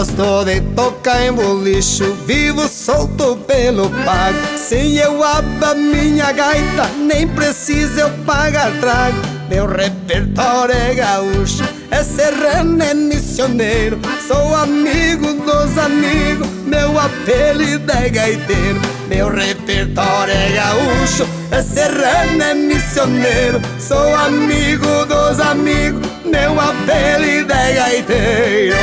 Gosto de tocar em bolicho, vivo solto pelo pago. Se eu abro a minha gaita, nem preciso eu pagar trago. Meu repertório é gaúcho, é serrano, é missioneiro. Sou amigo dos amigos, meu apelido é gaiteiro. Meu repertório é gaúcho, é serrano, é missioneiro. Sou amigo dos amigos, meu apelido é gaiteiro.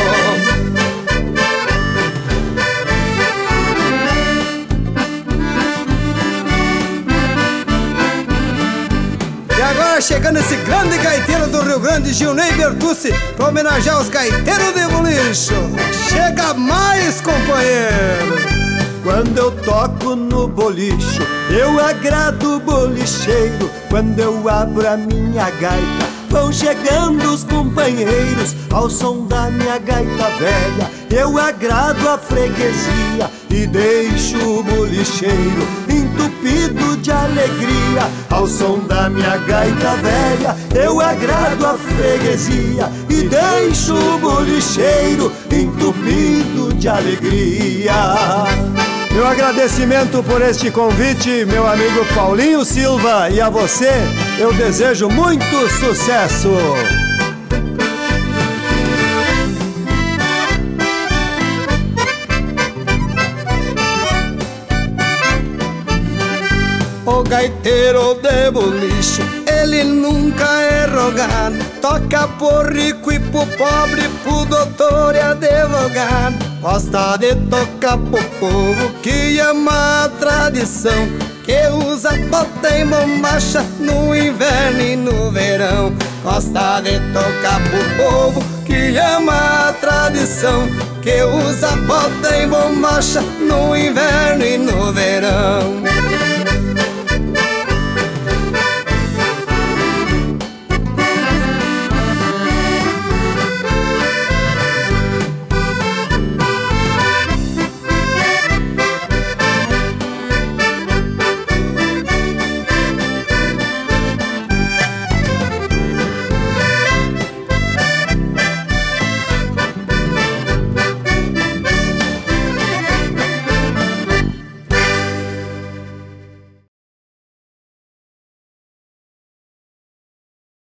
E agora chegando esse grande gaiteiro do Rio Grande, Gilney Bertucci, pra homenagear os gaiteiros de bolicho. Chega mais, companheiro! Quando eu toco no bolicho, eu agrado o bolicheiro. Quando eu abro a minha gaita, vão chegando os companheiros. Ao som da minha gaita velha, eu agrado a freguesia e deixo o bolicheiro entupido de alegria. Ao som da minha gaita velha, eu agrado a freguesia e deixo o bolicheiro entupido de alegria. Meu agradecimento por este convite, meu amigo Paulinho Silva, e a você eu desejo muito sucesso. O gaiteiro de bolicho, ele nunca é rogado. Toca por rico e pro pobre, pro doutor e advogado. Gosta de tocar pro povo que ama a tradição, que usa bota e bombacha no inverno e no verão. Gosta de tocar pro povo que ama a tradição, que usa bota e bombacha no inverno e no verão.